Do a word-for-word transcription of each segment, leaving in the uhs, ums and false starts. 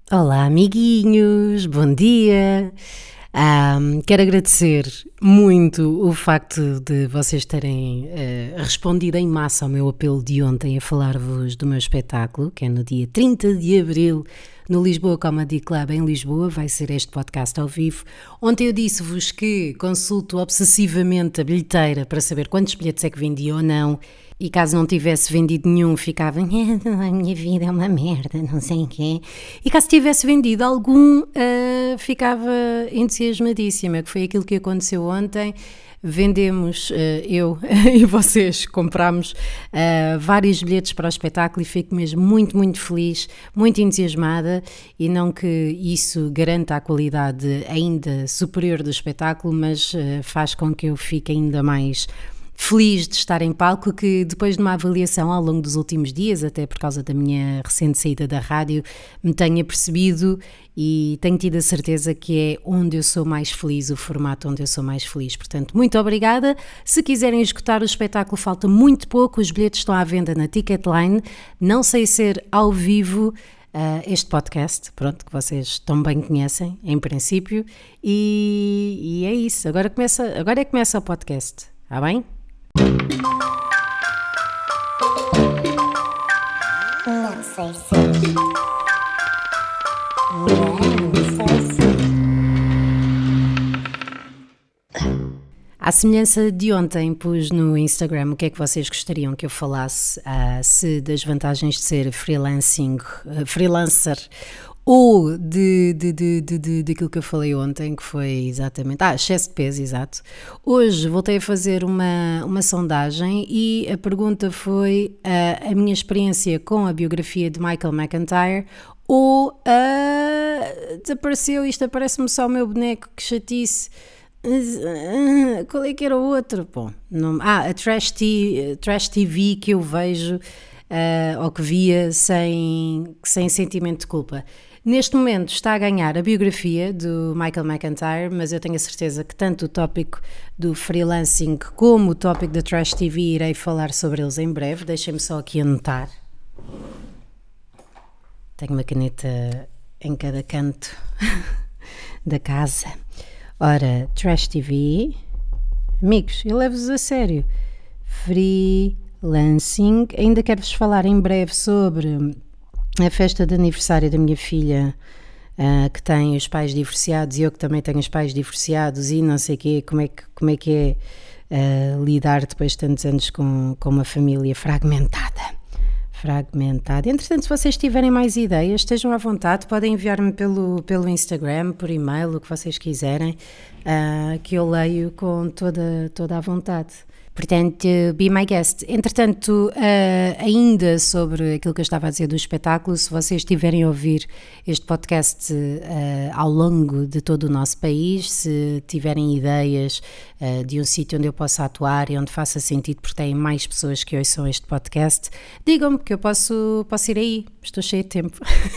Olá, amiguinhos, bom dia. Ahm, quero agradecer muito o facto de vocês terem eh, respondido em massa ao meu apelo de ontem a falar-vos do meu espetáculo, que é no dia trinta de abril, no Lisboa Comedy Club em Lisboa. Vai ser este podcast ao vivo. Ontem eu disse-vos que consulto obsessivamente a bilheteira para saber quantos bilhetes é que vendi ou não. E caso não tivesse vendido nenhum, ficava, a minha vida é uma merda, não sei o quê. E caso tivesse vendido algum, uh, ficava entusiasmadíssima, que foi aquilo que aconteceu ontem. Vendemos, uh, eu e vocês comprámos uh, vários bilhetes para o espetáculo e fico mesmo muito, muito feliz, muito entusiasmada, e não que isso garanta a qualidade ainda superior do espetáculo, mas uh, faz com que eu fique ainda mais feliz de estar em palco, que depois de uma avaliação ao longo dos últimos dias, até por causa da minha recente saída da rádio, me tenha percebido e tenho tido a certeza que é onde eu sou mais feliz, o formato onde eu sou mais feliz. Portanto, muito obrigada. Se quiserem escutar o espetáculo, falta muito pouco, os bilhetes estão à venda na Ticketline. Não sei ser ao vivo Uh, este podcast, pronto, que vocês tão bem conhecem, em princípio, e, e é isso. Agora, começa, agora é que começa o podcast, está bem? Não sei se. Não sei se. À semelhança de ontem, pus no Instagram o que é que vocês gostariam que eu falasse, uh, se das vantagens de ser freelancing, uh, freelancer, ou de, de, de, de, de, daquilo que eu falei ontem, que foi exatamente, ah, excesso de peso, exato. Hoje voltei a fazer uma, uma sondagem e a pergunta foi uh, a minha experiência com a biografia de Michael McIntyre, ou uh, desapareceu, isto aparece-me só o meu boneco, que chatice. Qual é que era o outro? Bom, não, ah, a Trash, T, Trash T V que eu vejo, uh, ou que via sem, sem sentimento de culpa. Neste momento está a ganhar a biografia do Michael McIntyre, mas eu tenho a certeza que tanto o tópico do freelancing como o tópico da Trash T V irei falar sobre eles em breve. Deixem-me só aqui anotar. Tenho uma caneta em cada canto da casa. Ora, Trash T V, amigos, eu levo-vos a sério. Freelancing, ainda quero-vos falar em breve sobre a festa de aniversário da minha filha, uh, que tem os pais divorciados, e eu que também tenho os pais divorciados, e não sei o quê, como é que, como é, que é uh, lidar depois de tantos anos com, com uma família fragmentada. Fragmentada. Entretanto, se vocês tiverem mais ideias, estejam à vontade, podem enviar-me pelo, pelo Instagram, por e-mail, o que vocês quiserem, uh, que eu leio com toda, toda a vontade. Portanto, be my guest. Entretanto, uh, ainda sobre aquilo que eu estava a dizer do espetáculo, se vocês tiverem a ouvir este podcast uh, ao longo de todo o nosso país, se tiverem ideias uh, de um sítio onde eu possa atuar e onde faça sentido, porque têm mais pessoas que ouçam este podcast, digam-me que eu posso, posso ir aí, estou cheia de tempo.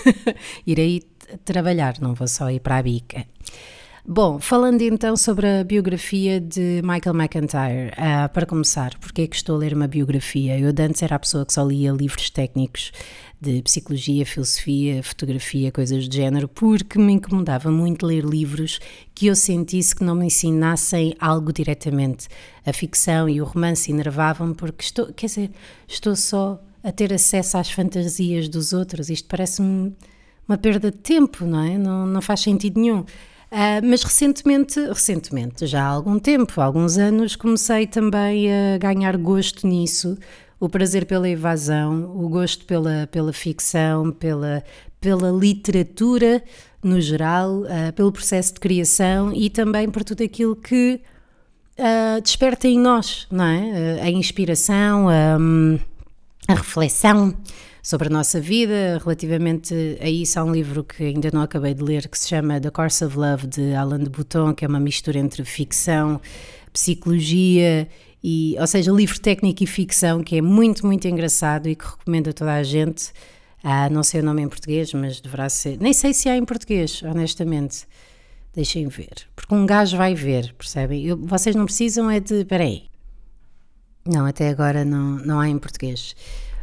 Ir aí trabalhar, não vou só ir para a bica. Bom, falando então sobre a biografia de Michael McIntyre, uh, para começar, porque é que estou a ler uma biografia? Eu de antes era a pessoa que só lia livros técnicos de psicologia, filosofia, fotografia, coisas do género, porque me incomodava muito ler livros que eu sentisse que não me ensinassem algo diretamente. A ficção e o romance enervavam-me, porque estou, quer dizer, estou só a ter acesso às fantasias dos outros. Isto parece-me uma perda de tempo, não é? Não, não faz sentido nenhum. Uh, mas recentemente, recentemente, já há algum tempo, há alguns anos, comecei também a ganhar gosto nisso, o prazer pela evasão, o gosto pela, pela ficção, pela, pela literatura no geral, uh, pelo processo de criação e também por tudo aquilo que uh, desperta em nós, não é? Uh, a inspiração, um, a reflexão sobre a nossa vida. Relativamente a isso, há um livro que ainda não acabei de ler, que se chama The Course of Love, de Alain de Botton, que é uma mistura entre ficção, psicologia, e, ou seja, livro técnico e ficção, que é muito, muito engraçado e que recomendo a toda a gente. Ah, não sei o nome em português, mas deverá ser. Nem sei se há em português, honestamente. Deixem ver. Porque um gajo vai ver, percebem? Eu, vocês não precisam é de... Espera aí. Não, até agora não, não há em português.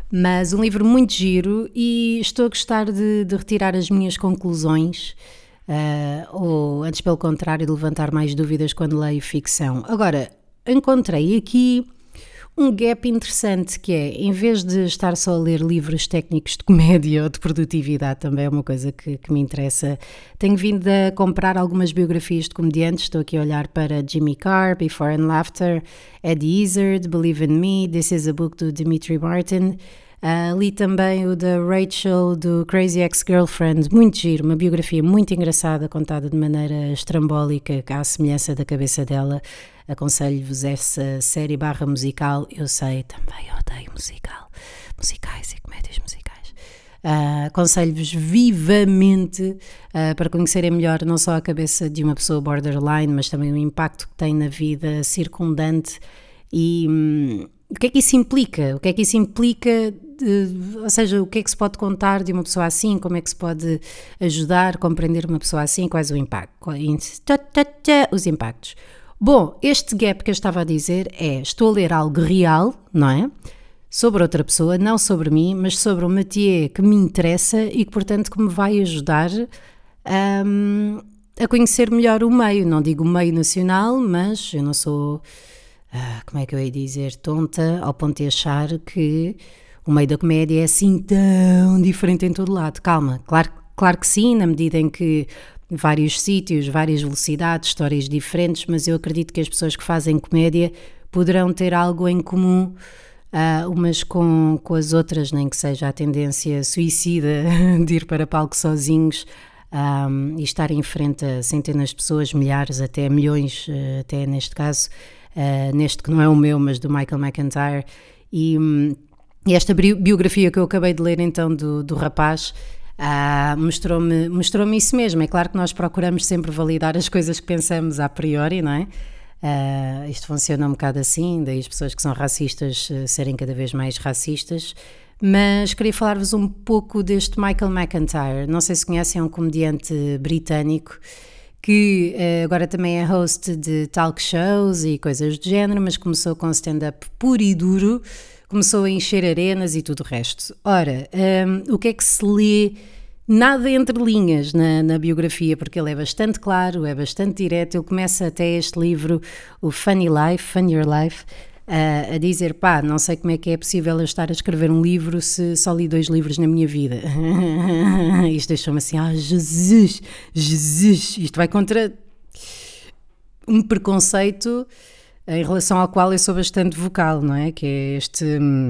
Mas um livro muito giro e estou a gostar de, de retirar as minhas conclusões, uh, ou antes pelo contrário, de levantar mais dúvidas quando leio ficção. Agora, encontrei aqui um gap interessante que é, em vez de estar só a ler livros técnicos de comédia ou de produtividade, também é uma coisa que, que me interessa, tenho vindo a comprar algumas biografias de comediantes. Estou aqui a olhar para Jimmy Carr, Before and Laughter, Eddie Izzard, Believe in Me, This is a Book do Dimitri Martin. Uh, li também o da Rachel, do Crazy Ex-Girlfriend, muito giro, uma biografia muito engraçada, contada de maneira estrambólica, à semelhança da cabeça dela. Aconselho-vos essa série barra musical. Eu sei, também odeio musical, musicais e comédias musicais. Uh, aconselho-vos vivamente uh, para conhecerem melhor não só a cabeça de uma pessoa borderline, mas também o impacto que tem na vida circundante e hum, o que é que isso implica? O que é que isso implica? De, ou seja, o que é que se pode contar de uma pessoa assim? Como é que se pode ajudar a compreender uma pessoa assim? Quais o impacto? Os impactos. Bom, este gap que eu estava a dizer é, estou a ler algo real, não é? Sobre outra pessoa, não sobre mim, mas sobre um métier que me interessa e que, portanto, que me vai ajudar um, a conhecer melhor o meio. Não digo o meio nacional, mas eu não sou, ah, como é que eu ia dizer, tonta ao ponto de achar que o meio da comédia é assim tão diferente em todo lado. Calma, claro, claro que sim, na medida em que vários sítios, várias velocidades, histórias diferentes, mas eu acredito que as pessoas que fazem comédia poderão ter algo em comum, uh, umas com, com as outras, nem que seja a tendência suicida de ir para palco sozinhos um, e estar em frente a centenas de pessoas, milhares, até milhões, uh, até neste caso, uh, neste que não é o meu, mas do Michael McIntyre. E, um, e esta biografia que eu acabei de ler então do, do rapaz, Ah, mostrou-me, mostrou-me isso mesmo. É claro que nós procuramos sempre validar as coisas que pensamos a priori, não é? Ah, isto funciona um bocado assim, daí as pessoas que são racistas uh, serem cada vez mais racistas, mas queria falar-vos um pouco deste Michael McIntyre. Não sei se conhecem, é um comediante britânico que uh, agora também é host de talk shows e coisas do género, mas começou com stand-up puro e duro, começou a encher arenas e tudo o resto. Ora, um, o que é que se lê? Nada entre linhas na, na biografia, porque ele é bastante claro, é bastante direto. Ele começa até este livro, o Funny Life, Funnier Life, uh, a dizer, pá, não sei como é que é possível eu estar a escrever um livro se só li dois livros na minha vida. Isto deixou-me assim, ah, Jesus, Jesus, isto vai contra um preconceito em relação ao qual eu sou bastante vocal, não é? Que é este,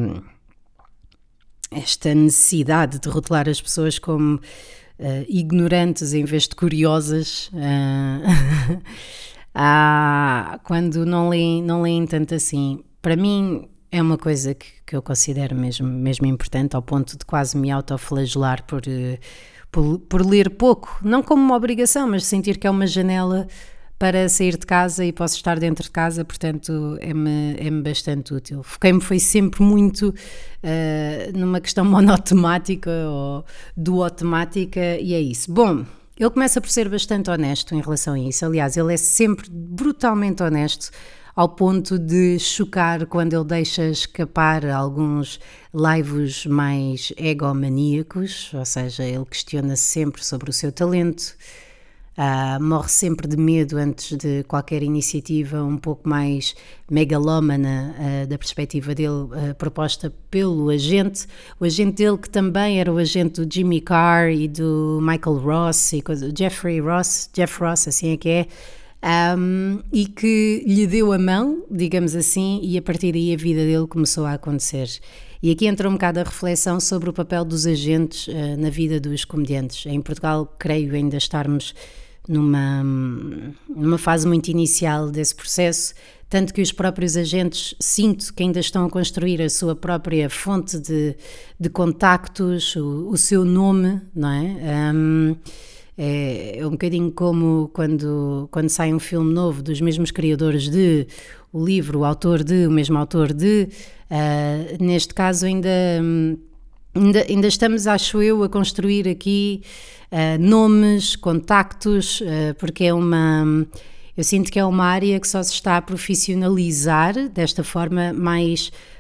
esta necessidade de rotular as pessoas como uh, ignorantes em vez de curiosas, uh, ah, quando não leem, não leem tanto assim. Para mim é uma coisa que, que eu considero mesmo, mesmo importante, ao ponto de quase me autoflagelar por, uh, por, por ler pouco, não como uma obrigação, mas sentir que é uma janela para sair de casa e posso estar dentro de casa, portanto é-me, é-me bastante útil. Foquei-me foi sempre muito uh, numa questão monotemática ou duotemática e é isso. Bom, ele começa por ser bastante honesto em relação a isso. Aliás, ele é sempre brutalmente honesto, ao ponto de chocar quando ele deixa escapar alguns laivos mais egomaníacos, ou seja, ele questiona-se sempre sobre o seu talento. Uh, morre sempre de medo antes de qualquer iniciativa um pouco mais megalómana uh, da perspectiva dele, uh, proposta pelo agente, o agente dele que também era o agente do Jimmy Carr e do Michael Ross e coisa, Jeffrey Ross, Jeff Ross, assim é que é, um, e que lhe deu a mão, digamos assim, e a partir daí a vida dele começou a acontecer. E aqui entra um bocado a reflexão sobre o papel dos agentes uh, na vida dos comediantes. Em Portugal, creio ainda estarmos numa, numa fase muito inicial desse processo, tanto que os próprios agentes sinto que ainda estão a construir a sua própria fonte de, de contactos, o, o seu nome, não é? Um, é, é um bocadinho como quando, quando sai um filme novo dos mesmos criadores de o livro, o autor de, o mesmo autor de, uh, neste caso ainda, ainda, ainda estamos, acho eu, a construir aqui uh, nomes, contactos, uh, porque é uma... Eu sinto que é uma área que só se está a profissionalizar desta forma mais,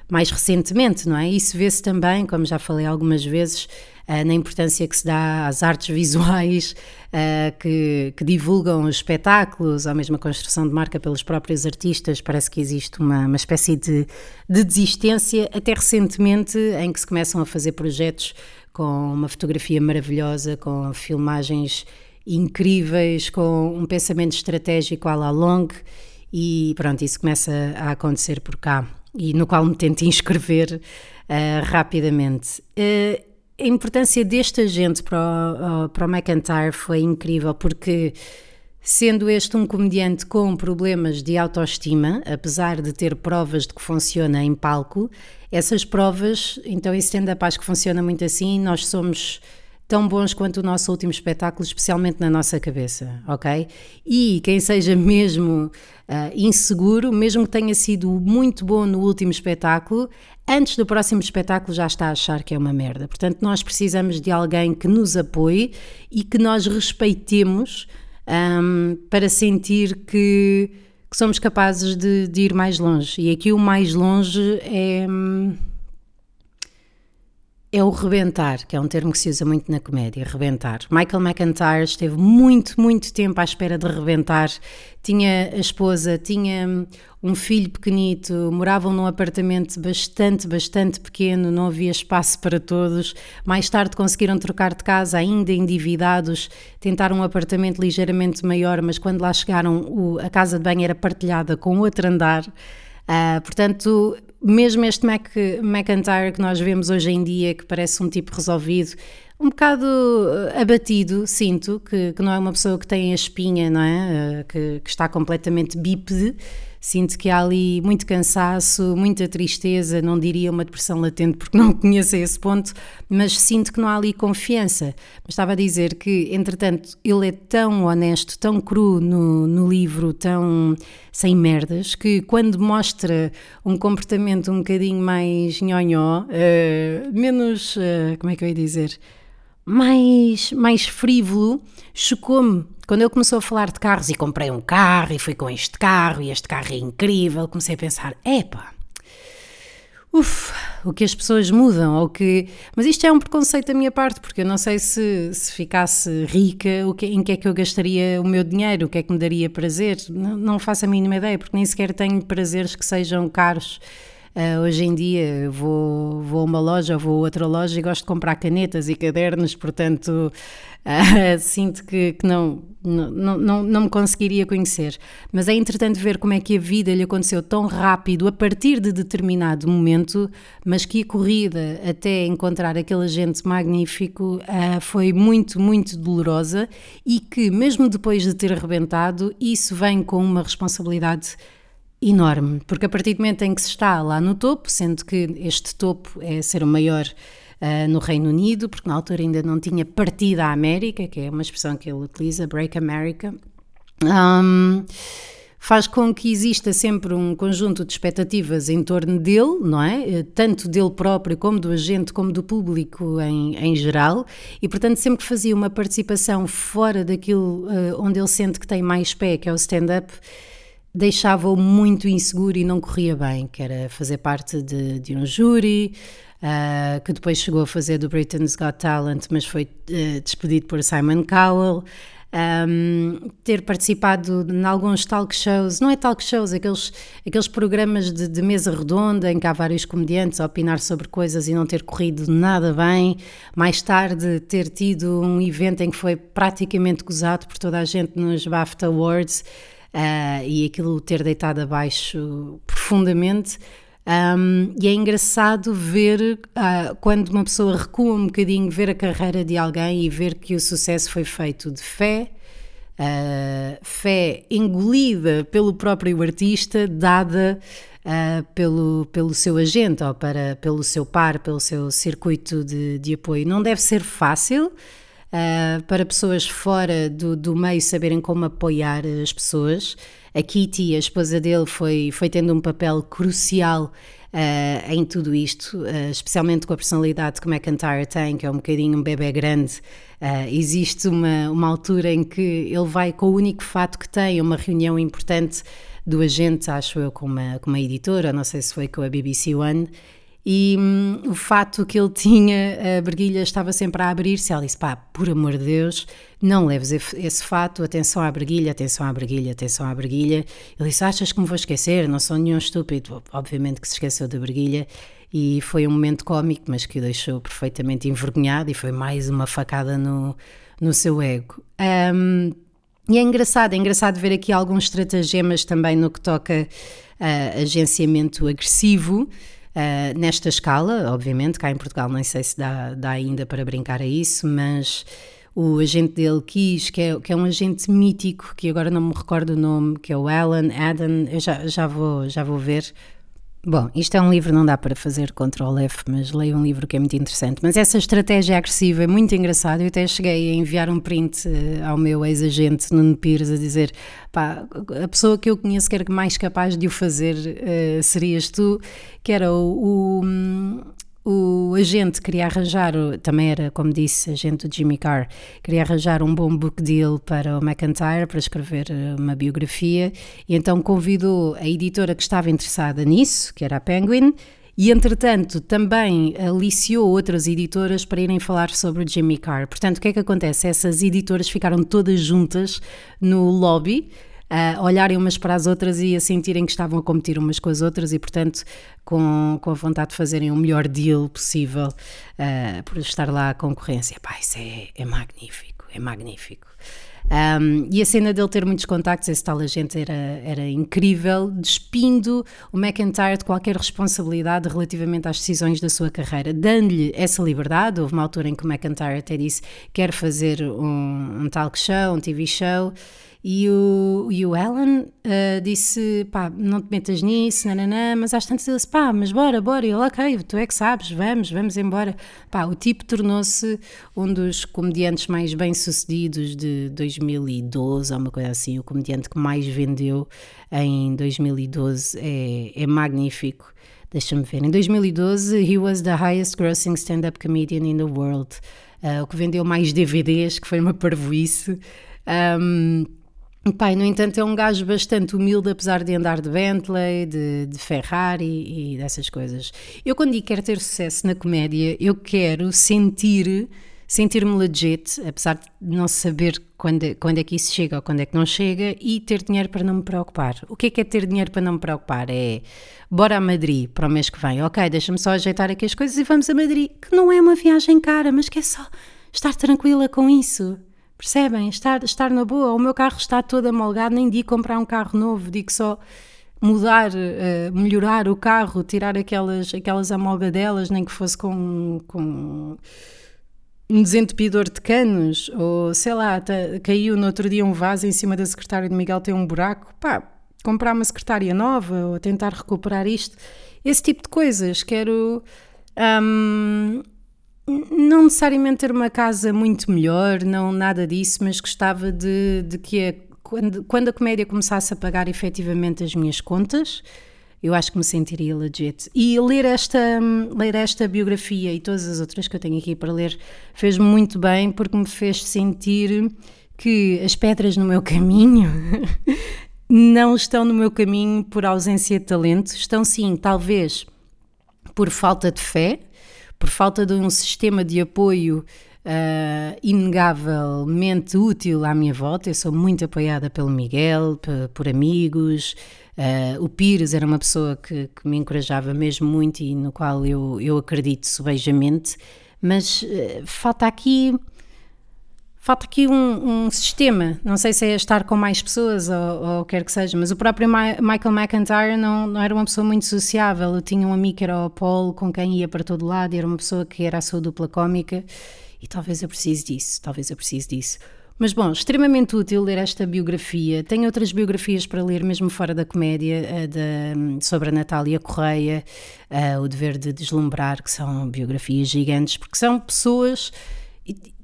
mais recentemente, não é? Isso vê-se também, como já falei algumas vezes, uh, na importância que se dá às artes visuais uh, que, que divulgam os espetáculos, ou mesmo a construção de marca pelos próprios artistas. Parece que existe uma, uma espécie de, de desistência, até recentemente, em que se começam a fazer projetos com uma fotografia maravilhosa, com filmagens incríveis, com um pensamento estratégico à la longue, e pronto, isso começa a acontecer por cá, e no qual me tento inscrever uh, rapidamente. Uh, a importância deste agente para o, para o McIntyre foi incrível, porque sendo este um comediante com problemas de autoestima, apesar de ter provas de que funciona em palco, essas provas, então em stand-up acho que funciona muito assim, nós somos tão bons quanto o nosso último espetáculo, especialmente na nossa cabeça, ok? E quem seja mesmo uh, inseguro, mesmo que tenha sido muito bom no último espetáculo, antes do próximo espetáculo já está a achar que é uma merda. Portanto, nós precisamos de alguém que nos apoie e que nós respeitemos um, para sentir que, que somos capazes de, de ir mais longe. E aqui o mais longe é... É o rebentar, que é um termo que se usa muito na comédia, rebentar. Michael McIntyre esteve muito, muito tempo à espera de rebentar. Tinha a esposa, tinha um filho pequenito, moravam num apartamento bastante, bastante pequeno, não havia espaço para todos. Mais tarde conseguiram trocar de casa, ainda endividados, tentaram um apartamento ligeiramente maior, mas quando lá chegaram o, a casa de banho era partilhada com outro andar. Uh, portanto, mesmo este Mac, McIntyre que nós vemos hoje em dia, que parece um tipo resolvido, um bocado abatido, sinto, que, que não é uma pessoa que tem a espinha, não é? Uh, que, que está completamente bípede. Sinto que há ali muito cansaço, muita tristeza, não diria uma depressão latente porque não conheço esse ponto, mas sinto que não há ali confiança. Mas estava a dizer que, entretanto, ele é tão honesto, tão cru no, no livro, tão sem merdas, que quando mostra um comportamento um bocadinho mais nhonhó, uh, menos, uh, como é que eu ia dizer, mais, mais frívolo, chocou-me. Quando ele começou a falar de carros e comprei um carro e fui com este carro e este carro é incrível, comecei a pensar, epá, uff, o que as pessoas mudam, ou que... Mas isto é um preconceito da minha parte, porque eu não sei se, se ficasse rica, o que, em que é que eu gastaria o meu dinheiro, o que é que me daria prazer, não, não faço a mínima ideia, porque nem sequer tenho prazeres que sejam caros. Uh, hoje em dia vou, vou a uma loja ou vou a outra loja e gosto de comprar canetas e cadernos, portanto uh, sinto que, que não, não, não, não me conseguiria conhecer, mas é interessante ver como é que a vida lhe aconteceu tão rápido a partir de determinado momento, mas que a corrida até encontrar aquele agente magnífico uh, foi muito, muito dolorosa, e que mesmo depois de ter arrebentado, isso vem com uma responsabilidade enorme, porque a partir do momento em que se está lá no topo, sendo que este topo é ser o maior uh, no Reino Unido, porque na altura ainda não tinha partido à América, que é uma expressão que ele utiliza, Break America, um, faz com que exista sempre um conjunto de expectativas em torno dele, não é? Tanto dele próprio, como do agente, como do público em, em geral, e portanto sempre que fazia uma participação fora daquilo uh, onde ele sente que tem mais pé, que é o stand-up, deixava-o muito inseguro e não corria bem, que era fazer parte de, de um júri, uh, que depois chegou a fazer do Britain's Got Talent, mas foi uh, despedido por Simon Cowell, um, ter participado em alguns talk shows, não é talk shows, aqueles, aqueles programas de, de mesa redonda em que há vários comediantes a opinar sobre coisas e não ter corrido nada bem, mais tarde ter tido um evento em que foi praticamente gozado por toda a gente nos BAFTA Awards, Uh, e aquilo ter deitado abaixo profundamente, um, e é engraçado ver uh, quando uma pessoa recua um bocadinho, ver a carreira de alguém e ver que o sucesso foi feito de fé, uh, fé engolida pelo próprio artista, dada uh, pelo, pelo seu agente ou para, pelo seu par, pelo seu circuito de, de apoio. Não deve ser fácil. uh, para pessoas fora do, do meio saberem como apoiar as pessoas. A Kitty, a esposa dele, foi, foi tendo um papel crucial uh, em tudo isto, uh, especialmente com a personalidade que o McIntyre tem, que é um bocadinho um bebê grande. Uh, existe uma, uma altura em que ele vai com o único fato que tem, uma reunião importante do agente, acho eu, com uma, com uma editora, não sei se foi com a B B C One, e hum, o fato que ele tinha, a briguilha estava sempre a abrir-se. Ela disse, pá, por amor de Deus, não leves esse fato, atenção à briguilha, atenção à briguilha, atenção à briguilha. Ele disse, achas que me vou esquecer? Não sou nenhum estúpido. Obviamente que se esqueceu da briguilha, e foi um momento cómico, mas que o deixou perfeitamente envergonhado, e foi mais uma facada no, no seu ego. Um, e é engraçado, é engraçado ver aqui alguns estratagemas também no que toca a agenciamento agressivo. Uh, nesta escala, obviamente, cá em Portugal nem sei se dá, dá ainda para brincar a isso, mas o agente dele quis, que é, que é um agente mítico, que agora não me recordo o nome, que é o Alan, Adam, eu já, já, vou, já vou ver. Bom, isto é um livro, não dá para fazer control F, mas leio um livro que é muito interessante. Mas essa estratégia agressiva é muito engraçada. Eu até cheguei a enviar um print uh, ao meu ex-agente Nuno Pires a dizer, pá, a pessoa que eu conheço que era mais capaz de o fazer uh, serias tu, que era o, o, o agente queria arranjar, também era, como disse, agente do Jimmy Carr, queria arranjar um bom book deal para o McIntyre, para escrever uma biografia, e então convidou a editora que estava interessada nisso, que era a Penguin, e entretanto também aliciou outras editoras para irem falar sobre o Jimmy Carr. Portanto, o que é que acontece? Essas editoras ficaram todas juntas no lobby, a olharem umas para as outras e a sentirem que estavam a competir umas com as outras, e portanto com, com a vontade de fazerem o melhor deal possível uh, por estar lá a concorrência. Pá, isso é, é magnífico, é magnífico. Um, e a cena dele ter muitos contactos, esse tal agente era, era incrível, despindo o McIntyre de qualquer responsabilidade relativamente às decisões da sua carreira, dando-lhe essa liberdade. Houve uma altura em que o McIntyre até disse que quer fazer um, um talk show, um T V show, e o, e o Alan uh, disse, pá, não te metas nisso, nananã, mas às tantas ele disse, pá, mas bora, bora, e ele, ok, tu é que sabes, vamos, vamos embora. Pá, o tipo tornou-se um dos comediantes mais bem-sucedidos de dois mil e doze, ou uma coisa assim, o comediante que mais vendeu em dois mil e doze, é, é magnífico. Deixa-me ver, em dois mil e doze, he was the highest grossing stand-up comedian in the world, uh, o que vendeu mais D V Ds, que foi uma parvoíce. Um, Pai, no entanto, é um gajo bastante humilde, apesar de andar de Bentley, de, de Ferrari e dessas coisas. Eu, quando digo que quero ter sucesso na comédia, eu quero sentir, sentir-me legit, apesar de não saber quando, quando é que isso chega ou quando é que não chega, e ter dinheiro para não me preocupar. O que é que é ter dinheiro para não me preocupar? É, bora a Madrid para o mês que vem. Ok, deixa-me só ajeitar aqui as coisas e vamos a Madrid, que não é uma viagem cara, mas que é só estar tranquila com isso. Percebem? Estar, estar na boa. O meu carro está todo amolgado, nem digo comprar um carro novo, digo só mudar, uh, melhorar o carro, tirar aquelas, aquelas amolgadelas, nem que fosse com, com um desentupidor de canos, ou sei lá, tá, caiu no outro dia um vaso em cima da secretária de Miguel, tem um buraco, pá, comprar uma secretária nova, ou tentar recuperar isto, esse tipo de coisas. Quero... Um, não necessariamente ter uma casa muito melhor, não nada disso, mas gostava de, de que a, quando, quando a comédia começasse a pagar efetivamente as minhas contas, eu acho que me sentiria legit. E ler esta, ler esta biografia e todas as outras que eu tenho aqui para ler fez-me muito bem, porque me fez sentir que as pedras no meu caminho não estão no meu caminho por ausência de talento, estão sim, talvez, por falta de fé, por falta de um sistema de apoio uh, inegavelmente útil à minha volta. Eu sou muito apoiada pelo Miguel, p- por amigos. Uh, o Pires era uma pessoa que, que me encorajava mesmo muito e no qual eu, eu acredito subejamente, mas uh, falta aqui... Falta aqui um, um sistema, não sei se é estar com mais pessoas ou, ou quer que seja, mas o próprio Ma- Michael McIntyre não, não era uma pessoa muito sociável. Eu tinha um amigo que era o Paul, com quem ia para todo lado, e era uma pessoa que era a sua dupla cómica, e talvez eu precise disso, talvez eu precise disso. Mas bom, extremamente útil ler esta biografia. Tenho outras biografias para ler mesmo fora da comédia, a de, sobre a Natália Correia, a O Dever de Deslumbrar, que são biografias gigantes, porque são pessoas...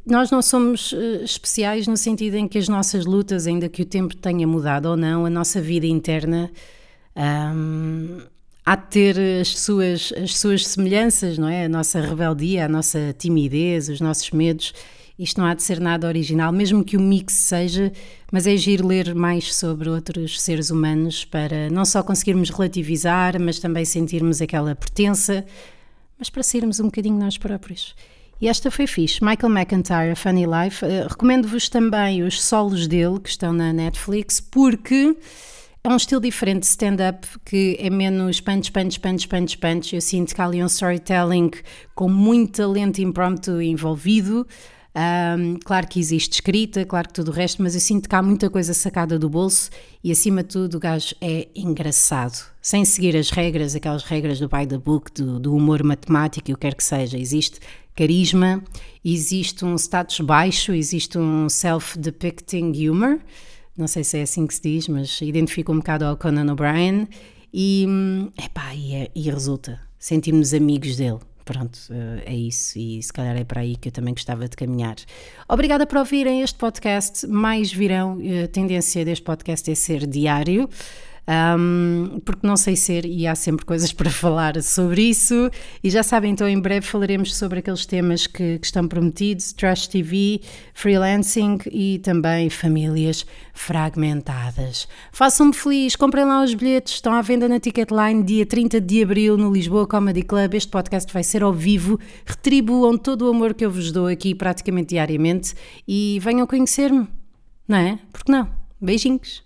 nós não somos uh, especiais no sentido em que as nossas lutas, ainda que o tempo tenha mudado ou não, a nossa vida interna um, há de ter as suas, as suas semelhanças, não é? A nossa rebeldia, a nossa timidez, os nossos medos. Isto não há de ser nada original, mesmo que o mix seja, mas é giro ler mais sobre outros seres humanos para não só conseguirmos relativizar, mas também sentirmos aquela pertença, mas para sermos um bocadinho nós próprios. E esta foi fixe. Michael McIntyre, A Funny Life. Uh, recomendo-vos também os solos dele, que estão na Netflix, porque é um estilo diferente de stand-up, que é menos punch, punch, punch, punch, punch. Eu sinto que há ali um storytelling com muito talento impromptu envolvido. Um, claro que existe escrita, claro que tudo o resto, mas eu sinto que há muita coisa sacada do bolso e, acima de tudo, o gajo é engraçado, sem seguir as regras, aquelas regras do by the book, do, do humor matemático e o que quer que seja. Existe carisma, existe um status baixo, existe um self-depicting humor, não sei se é assim que se diz, mas identifico um bocado ao Conan O'Brien e, epá, e, é, e resulta, sentimos amigos dele. Pronto, é isso, e se calhar é para aí que eu também gostava de caminhar. Obrigada por ouvirem este podcast, mais virão. A tendência deste podcast é ser diário, um, porque não sei ser e há sempre coisas para falar sobre isso. E já sabem, então em breve falaremos sobre aqueles temas que, que estão prometidos: Trash T V, freelancing e também famílias fragmentadas. Façam-me feliz, comprem lá os bilhetes, estão à venda na Ticketline dia trinta de abril no Lisboa Comedy Club. Este podcast vai ser ao vivo, retribuam todo o amor que eu vos dou aqui praticamente diariamente e venham conhecer-me, não é? Porque não? Beijinhos!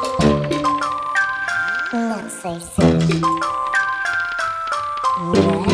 Não sei se.